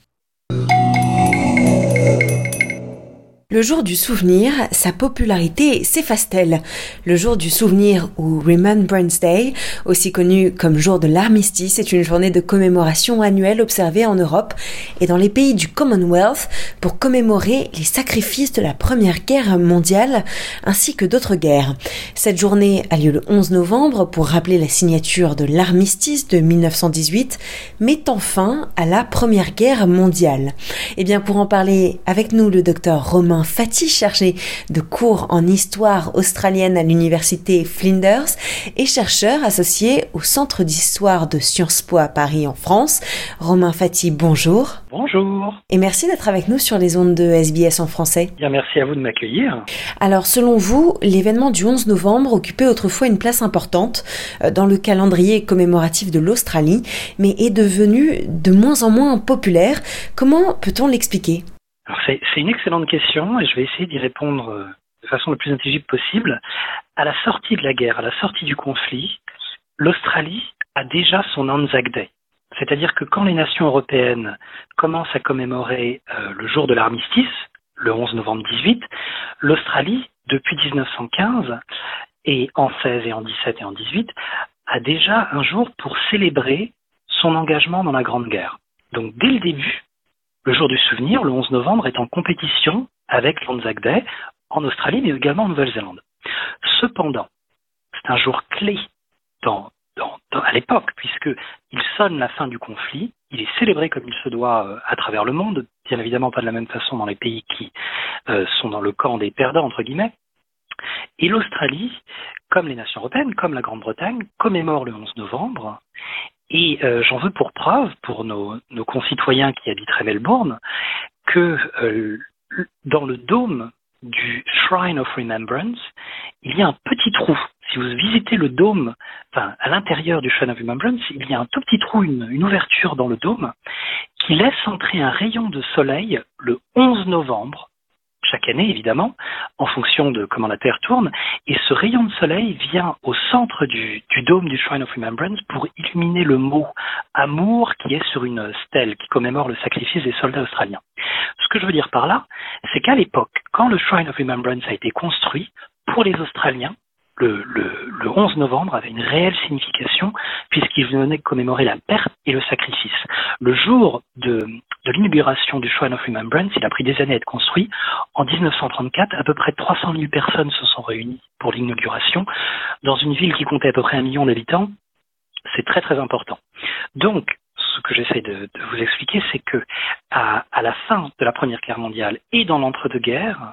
Le jour du souvenir, sa popularité s'efface-t-elle? Le jour du souvenir, ou Remembrance Day, aussi connu comme jour de l'armistice, est une journée de commémoration annuelle observée en Europe et dans les pays du Commonwealth pour commémorer les sacrifices de la Première Guerre mondiale ainsi que d'autres guerres. Cette journée a lieu le 11 novembre pour rappeler la signature de l'armistice de 1918, mettant fin à la Première Guerre mondiale. Et bien pour en parler avec nous, le docteur Romain Romain Fati, chargé de cours en histoire australienne à l'université Flinders et chercheur associé au Centre d'histoire de Sciences Po à Paris en France. Romain Fati, bonjour. Bonjour. Et merci d'être avec nous sur les ondes de SBS en français. Bien, merci à vous de m'accueillir. Alors, selon vous, l'événement du 11 novembre occupait autrefois une place importante dans le calendrier commémoratif de l'Australie, mais est devenu de moins en moins populaire. Comment peut-on l'expliquer ? Alors, c'est une excellente question et je vais essayer d'y répondre de façon la plus intelligible possible. À la sortie de la guerre, à la sortie du conflit, l'Australie a déjà son Anzac Day. C'est-à-dire que quand les nations européennes commencent à commémorer le jour de l'armistice, le 11 novembre 18, l'Australie, depuis 1915, et en 16 et en 17 et en 18, a déjà un jour pour célébrer son engagement dans la Grande Guerre. Donc dès le début, le jour du souvenir, le 11 novembre, est en compétition avec l'Anzac Day en Australie, mais également en Nouvelle-Zélande. Cependant, c'est un jour clé à l'époque, puisqu'il sonne la fin du conflit, il est célébré comme il se doit à travers le monde, bien évidemment pas de la même façon dans les pays qui sont dans le camp des perdants, entre guillemets. Et l'Australie, comme les nations européennes, comme la Grande-Bretagne, commémore le 11 novembre. Et j'en veux pour preuve, pour nos concitoyens qui habiteraient Melbourne, que dans le dôme du Shrine of Remembrance, il y a un petit trou. Si vous visitez le dôme, à l'intérieur du Shrine of Remembrance, il y a un tout petit trou, une ouverture dans le dôme, qui laisse entrer un rayon de soleil le 11 novembre, chaque année évidemment, en fonction de comment la Terre tourne, et ce rayon de soleil vient au centre du dôme du Shrine of Remembrance pour illuminer le mot « amour » qui est sur une stèle qui commémore le sacrifice des soldats australiens. Ce que je veux dire par là, c'est qu'à l'époque, quand le Shrine of Remembrance a été construit, pour les Australiens, le 11 novembre avait une réelle signification puisqu'il venait commémorer la perte et le sacrifice. Le jour de l'inauguration du Shrine of Remembrance, il a pris des années à être construit. En 1934, à peu près 300 000 personnes se sont réunies pour l'inauguration. Dans une ville qui comptait à peu près 1 million d'habitants, c'est très très important. Donc, ce que j'essaie de vous expliquer, c'est que à la fin de la Première Guerre mondiale et dans l'entre-deux-guerres,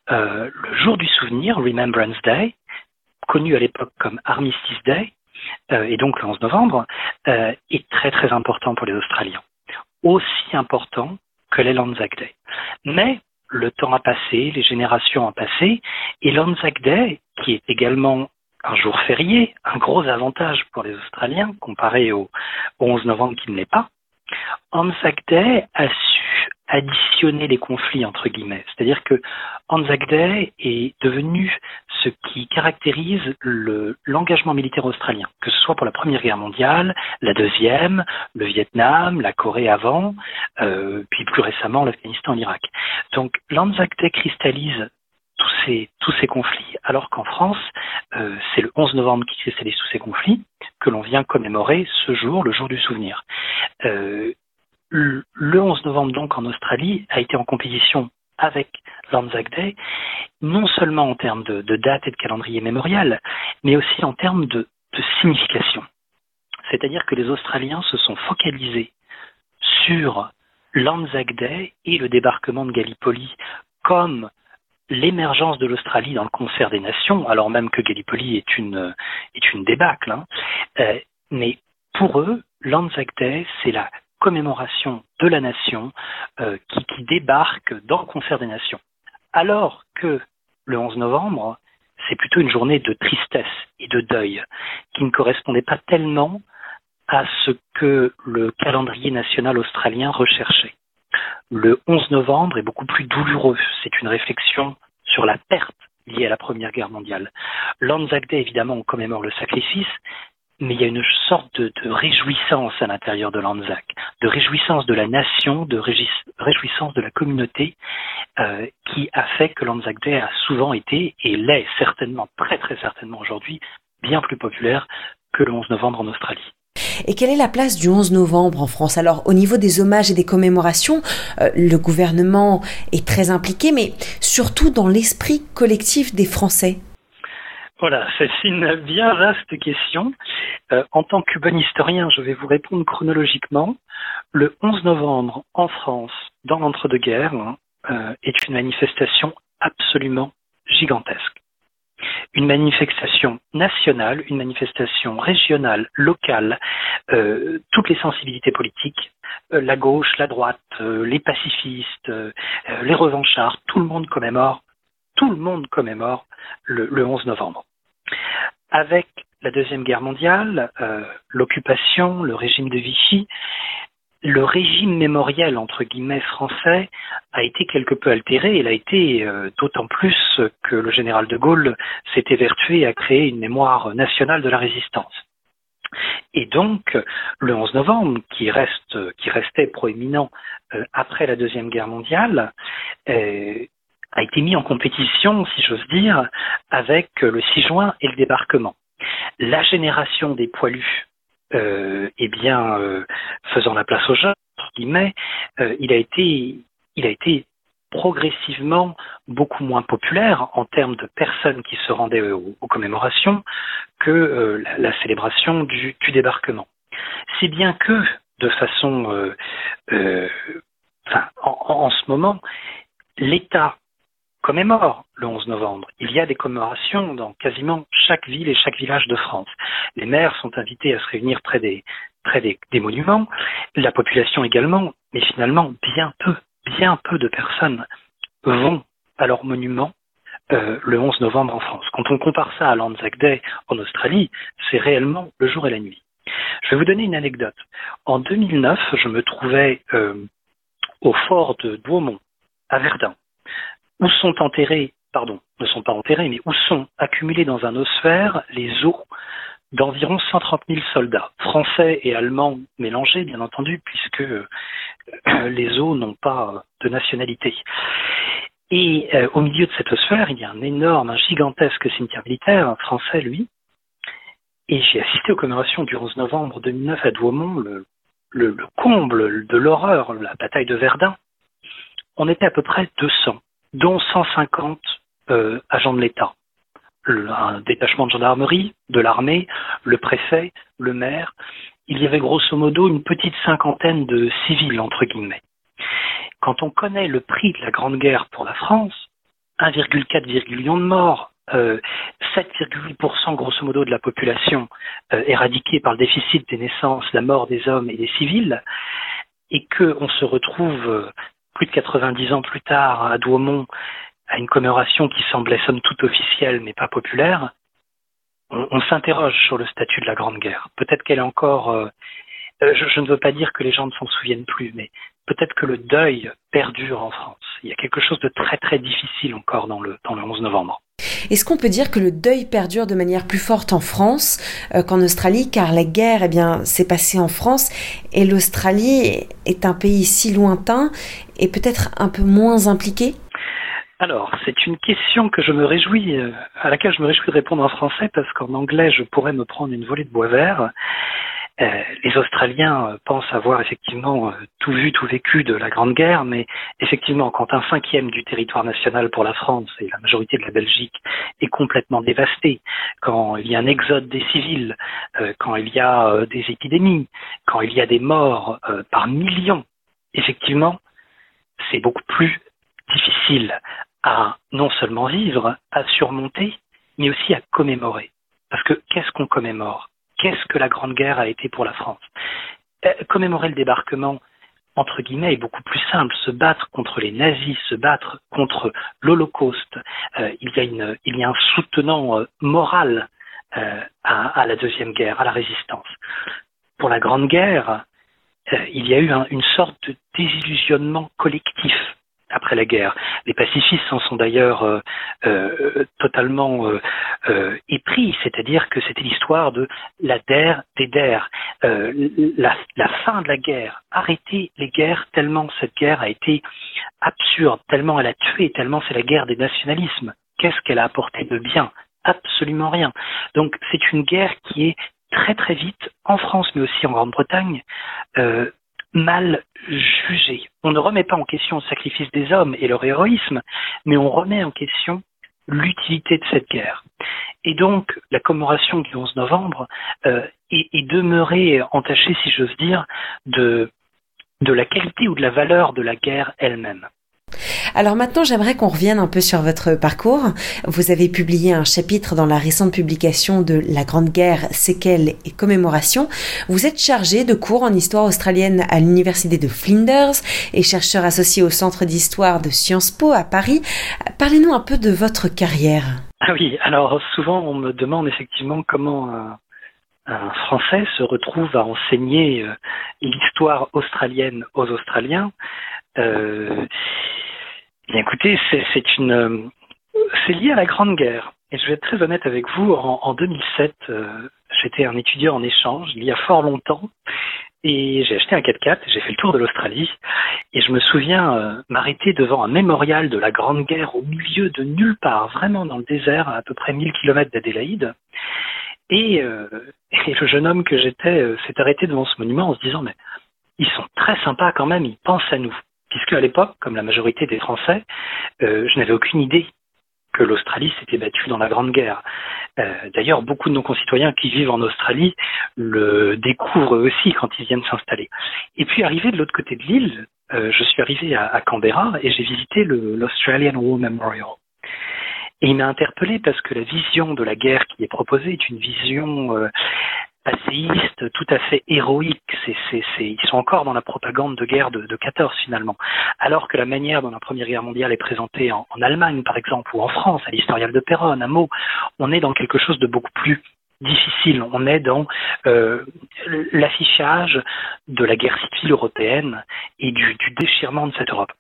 le jour du souvenir, Remembrance Day, connu à l'époque comme Armistice Day, et donc le 11 novembre, est très très important pour les Australiens. Aussi important que les l'Anzac Day. Mais le temps a passé, les générations ont passé, et l'Anzac Day, qui est également un jour férié, un gros avantage pour les Australiens comparé au 11 novembre qui ne l'est pas, Anzac Day a su additionner les conflits entre guillemets. C'est-à-dire que Anzac Day est devenu ce qui caractérise l'engagement militaire australien, que ce soit pour la Première Guerre mondiale, la Deuxième, le Vietnam, la Corée avant, puis plus récemment l'Afghanistan et l'Irak. Donc l'Anzac Day cristallise tous ces conflits, alors qu'en France, c'est le 11 novembre qui cristallise tous ces conflits, que l'on vient commémorer ce jour, le jour du souvenir. Le 11 novembre, donc, en Australie, a été en compétition avec l'Anzac Day, non seulement en termes de date et de calendrier mémorial, mais aussi en termes de signification. C'est-à-dire que les Australiens se sont focalisés sur l'Anzac Day et le débarquement de Gallipoli comme l'émergence de l'Australie dans le concert des nations, alors même que Gallipoli est une débâcle. Mais pour eux, l'Anzac Day, c'est la commémoration de la nation qui débarque dans le concert des nations. Alors que le 11 novembre, c'est plutôt une journée de tristesse et de deuil qui ne correspondait pas tellement à ce que le calendrier national australien recherchait. Le 11 novembre est beaucoup plus douloureux. C'est une réflexion sur la perte liée à la Première Guerre mondiale. L'Anzac Day, évidemment, on commémore le sacrifice, mais il y a une sorte de réjouissance à l'intérieur de l'Anzac, de réjouissance de la nation, de réjouissance de la communauté, qui a fait que l'Anzac Day a souvent été, et l'est certainement, très très certainement aujourd'hui, bien plus populaire que le 11 novembre en Australie. Et quelle est la place du 11 novembre en France ? Alors, au niveau des hommages et des commémorations, le gouvernement est très impliqué, mais surtout dans l'esprit collectif des Français. Voilà, c'est une bien vaste question. En tant que bon historien, je vais vous répondre chronologiquement. Le 11 novembre, en France, dans l'entre-deux-guerres, est une manifestation absolument gigantesque. Une manifestation nationale, une manifestation régionale, locale, toutes les sensibilités politiques, la gauche, la droite, les pacifistes, les revanchards, tout le monde commémore le 11 novembre. Avec la Deuxième Guerre mondiale, l'occupation, le régime de Vichy, le régime mémoriel, entre guillemets, français a été quelque peu altéré. Il a été d'autant plus que le général de Gaulle s'était évertué à créer une mémoire nationale de la résistance. Et donc, le 11 novembre, qui restait proéminent après la Deuxième Guerre mondiale, a été mis en compétition, si j'ose dire, avec le 6 juin et le débarquement. La génération des poilus, faisant la place aux jeunes, entre guillemets, il a été progressivement beaucoup moins populaire en termes de personnes qui se rendaient aux commémorations que la célébration du débarquement. Si bien que, de façon, en ce moment, l'État commémore le 11 novembre. Il y a des commémorations dans quasiment chaque ville et chaque village de France. Les maires sont invités à se réunir près des monuments, la population également, mais finalement bien peu de personnes vont à leurs monuments le 11 novembre en France. Quand on compare ça à l'Anzac Day en Australie, c'est réellement le jour et la nuit. Je vais vous donner une anecdote. En 2009, je me trouvais au fort de Douaumont, à Verdun, où sont accumulés dans un ossuaire les os d'environ 130 000 soldats, français et allemands mélangés, bien entendu, puisque les os n'ont pas de nationalité. Et au milieu de cet ossuaire, il y a un gigantesque cimetière militaire, français lui, et j'ai assisté aux commémorations du 11 novembre 2009 à Douaumont, le comble de l'horreur, la bataille de Verdun. On était à peu près 200, dont 150 agents de l'État. Un détachement de gendarmerie, de l'armée, le préfet, le maire. Il y avait grosso modo une petite cinquantaine de civils, entre guillemets. Quand on connaît le prix de la Grande Guerre pour la France, 1,4 million de morts, 7,8% grosso modo de la population éradiquée par le déficit des naissances, la mort des hommes et des civils, et qu'on se retrouve plus de 90 ans plus tard à Douaumont à une commémoration qui semblait somme toute officielle mais pas populaire, on s'interroge sur le statut de la Grande Guerre. Peut-être qu'elle est encore... je ne veux pas dire que les gens ne s'en souviennent plus, mais peut-être que le deuil perdure en France. Il y a quelque chose de très très difficile encore dans le 11 novembre. Est-ce qu'on peut dire que le deuil perdure de manière plus forte en France qu'en Australie, car la guerre, s'est passée en France et l'Australie est un pays si lointain et peut-être un peu moins impliqué? Alors, c'est une question que à laquelle je me réjouis de répondre en français, parce qu'en anglais, je pourrais me prendre une volée de bois vert. Les Australiens pensent avoir effectivement tout vu, tout vécu de la Grande Guerre, mais effectivement, quand 1/5 du territoire national pour la France et la majorité de la Belgique est complètement dévasté, quand il y a un exode des civils, quand il y a des épidémies, quand il y a des morts par millions, effectivement, c'est beaucoup plus difficile à non seulement vivre, à surmonter, mais aussi à commémorer. Parce que qu'est-ce qu'on commémore ? Qu'est-ce que la Grande Guerre a été pour la France ? Commémorer le débarquement, entre guillemets, est beaucoup plus simple. Se battre contre les nazis, se battre contre l'Holocauste. Il y a un soutenant moral à la Deuxième Guerre, à la résistance. Pour la Grande Guerre, il y a eu une sorte de désillusionnement collectif après la guerre. Les pacifistes s'en sont d'ailleurs totalement épris, c'est-à-dire que c'était l'histoire de la der des der, la fin de la guerre, arrêter les guerres tellement cette guerre a été absurde, tellement elle a tué, tellement c'est la guerre des nationalismes. Qu'est-ce qu'elle a apporté de bien ? Absolument rien. Donc c'est une guerre qui est très très vite, en France mais aussi en Grande-Bretagne, mal jugé. On ne remet pas en question le sacrifice des hommes et leur héroïsme, mais on remet en question l'utilité de cette guerre. Et donc, la commémoration du 11 novembre est demeurée entachée, si j'ose dire, de la qualité ou de la valeur de la guerre elle-même. Alors maintenant, j'aimerais qu'on revienne un peu sur votre parcours. Vous avez publié un chapitre dans la récente publication de La Grande Guerre, séquelles et commémorations. Vous êtes chargé de cours en histoire australienne à l'université de Flinders et chercheur associé au Centre d'histoire de Sciences Po à Paris. Parlez-nous un peu de votre carrière. Ah oui, alors souvent on me demande effectivement comment un Français se retrouve à enseigner l'histoire australienne aux Australiens. Bien écoutez, c'est lié à la Grande Guerre. Et je vais être très honnête avec vous, en 2007, j'étais un étudiant en échange, il y a fort longtemps, et j'ai acheté un 4x4, j'ai fait le tour de l'Australie, et je me souviens m'arrêter devant un mémorial de la Grande Guerre au milieu de nulle part, vraiment dans le désert, à peu près 1000 km d'Adélaïde. Et le jeune homme que j'étais s'est arrêté devant ce monument en se disant « mais ils sont très sympas quand même, ils pensent à nous ». Puisque à l'époque, comme la majorité des Français, je n'avais aucune idée que l'Australie s'était battue dans la Grande Guerre. D'ailleurs, beaucoup de nos concitoyens qui vivent en Australie le découvrent aussi quand ils viennent s'installer. Et puis arrivé de l'autre côté de l'île, je suis arrivé à Canberra et j'ai visité l'Australian War Memorial. Et il m'a interpellé parce que la vision de la guerre qui est proposée est une vision passéiste, tout à fait héroïque. Ils sont encore dans la propagande de guerre de 14 finalement. Alors que la manière dont la Première Guerre mondiale est présentée en Allemagne par exemple, ou en France, à l'Historial de Péronne, à Meaux, on est dans quelque chose de beaucoup plus difficile. On est dans l'affichage de la guerre civile européenne et du déchirement de cette Europe.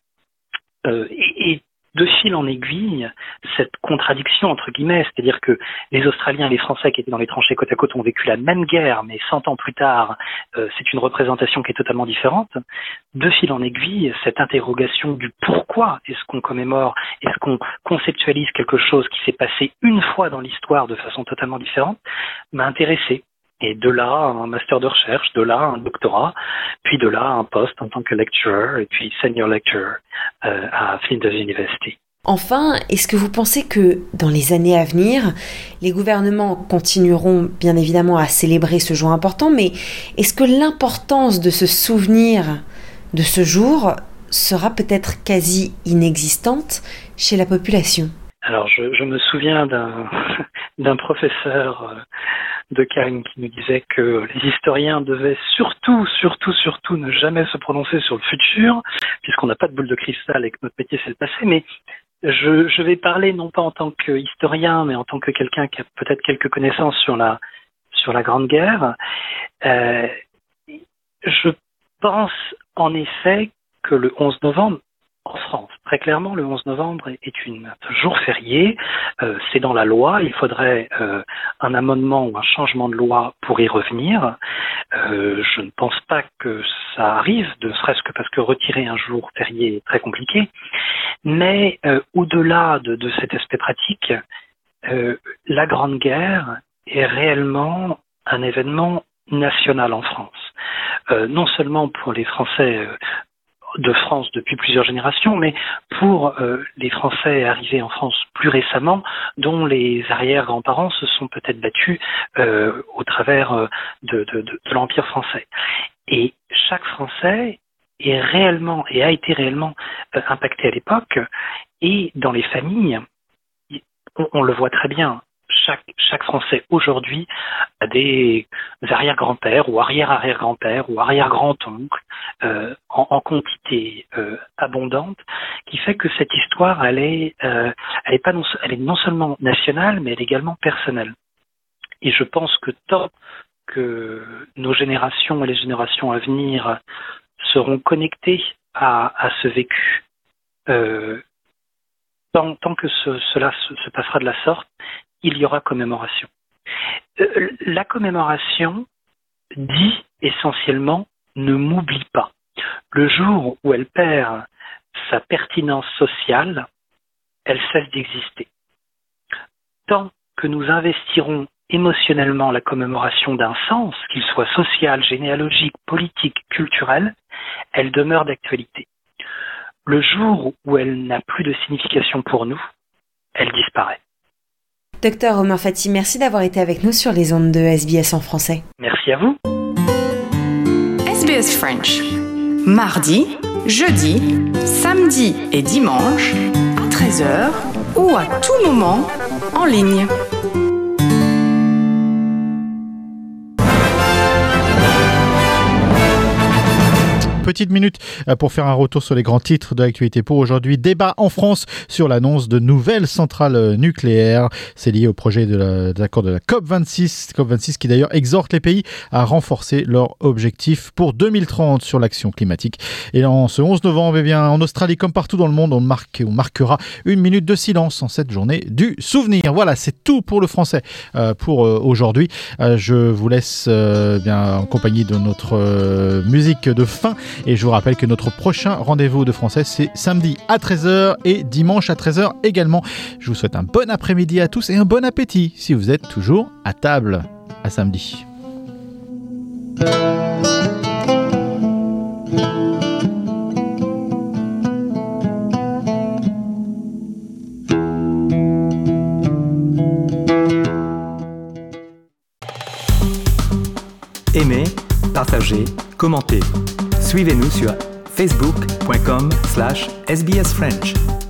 Et de fil en aiguille, cette contradiction entre guillemets, c'est-à-dire que les Australiens et les Français qui étaient dans les tranchées côte à côte ont vécu la même guerre, mais 100 ans plus tard, c'est une représentation qui est totalement différente. De fil en aiguille, cette interrogation du pourquoi est-ce qu'on commémore, est-ce qu'on conceptualise quelque chose qui s'est passé une fois dans l'histoire de façon totalement différente, m'a intéressé. Et de là, un master de recherche, de là, un doctorat, puis de là, un poste en tant que lecturer, et puis senior lecturer à Flinders University. Enfin, est-ce que vous pensez que dans les années à venir, les gouvernements continueront bien évidemment à célébrer ce jour important, mais est-ce que l'importance de se souvenir de ce jour sera peut-être quasi inexistante chez la population ? Alors, je me souviens d'un professeur de Cagne qui nous disait que les historiens devaient surtout ne jamais se prononcer sur le futur, puisqu'on n'a pas de boule de cristal et que notre métier c'est le passé, mais je vais parler non pas en tant qu'historien, mais en tant que quelqu'un qui a peut-être quelques connaissances sur la Grande Guerre. Je pense en effet que le 11 novembre, en France, très clairement, le 11 novembre est un jour férié, c'est dans la loi, il faudrait un amendement ou un changement de loi pour y revenir. Je ne pense pas que ça arrive, ne serait-ce que parce que retirer un jour férié est très compliqué, mais au-delà de cet aspect pratique, la Grande Guerre est réellement un événement national en France. Non seulement pour les Français de France depuis plusieurs générations, mais pour les Français arrivés en France plus récemment, dont les arrière-grands-parents se sont peut-être battus au travers de l'Empire français. Et chaque Français est réellement et a été réellement impacté à l'époque, et dans les familles, on le voit très bien. Chaque Français aujourd'hui a des arrière-grands-pères ou arrière-arrière-grands-pères ou arrière-grands-oncles en quantité abondante, qui fait que cette histoire elle est non seulement nationale, mais elle est également personnelle. Et je pense que tant que nos générations et les générations à venir seront connectées à ce vécu, tant que cela se passera de la sorte, il y aura commémoration. La commémoration dit essentiellement « ne m'oublie pas ». Le jour où elle perd sa pertinence sociale, elle cesse d'exister. Tant que nous investirons émotionnellement la commémoration d'un sens, qu'il soit social, généalogique, politique, culturel, elle demeure d'actualité. Le jour où elle n'a plus de signification pour nous, elle disparaît. Docteur Romain Fati, merci d'avoir été avec nous sur les ondes de SBS en français. Merci à vous. SBS French. Mardi, jeudi, samedi et dimanche à 13h ou à tout moment en ligne. Petite minute pour faire un retour sur les grands titres de l'actualité pour aujourd'hui. Débat en France sur l'annonce de nouvelles centrales nucléaires. C'est lié au projet de l'accord de la COP26 qui d'ailleurs exhorte les pays à renforcer leurs objectifs pour 2030 sur l'action climatique. Et en ce 11 novembre, en Australie comme partout dans le monde, on marquera une minute de silence en cette journée du souvenir. Voilà, c'est tout pour le français pour aujourd'hui. Je vous laisse en compagnie de notre musique de fin. Et je vous rappelle que notre prochain rendez-vous de français, c'est samedi à 13h et dimanche à 13h également. Je vous souhaite un bon après-midi à tous et un bon appétit si vous êtes toujours à table. À samedi. Aimez, partagez, commentez. Suivez-nous sur facebook.com/sbsfrench.